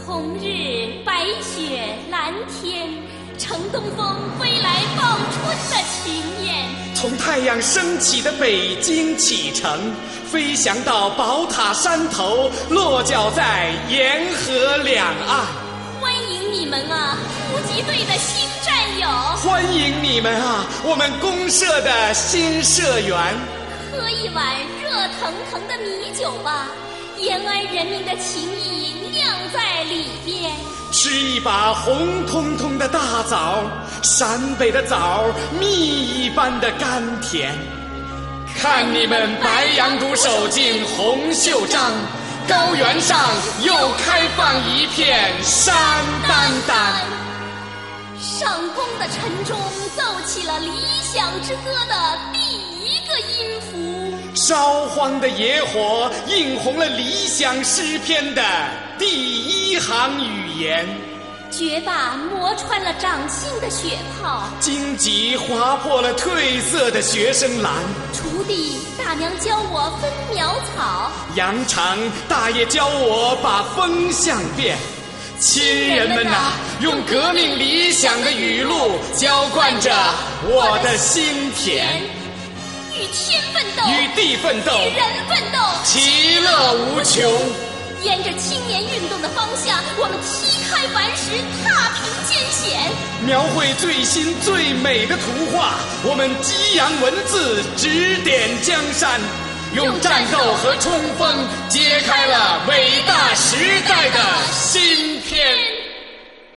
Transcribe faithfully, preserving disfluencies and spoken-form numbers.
红日白雪蓝天，乘东风飞来报春的群雁。 从太阳升起的北京启程，飞翔到宝塔山头，落脚在沿河两岸。 欢迎你们啊，突击队的新战友！ 欢迎你们啊，我们公社的新社员！ 喝一碗热腾腾的米酒吧，延安人民的情谊酿在里边。 吃一把红彤彤的大枣，陕北的枣蜜一般的甘甜。看你们白羊肚手进红袖章，高原上又开放一片山丹丹。 上宫的晨钟奏起了理想之歌的第一个音符， 烧荒的野火映红了理想诗篇的第一行语言。 学霸磨穿了掌心的血泡， 荆棘划破了褪色的学生栏。 锄地大娘教我分苗草， 扬长大爷教我把风向变。亲人们呐、啊，用革命理想的语录浇灌着我的心田。 与天奋斗， 与地奋斗， 与人奋斗， 其乐无穷。 沿着青年运动的方向，我们踢开顽石，踏平艰险， 描绘最新最美的图画。我们激扬文字，指点江山，用战斗和冲锋揭开了伟大时代的新篇。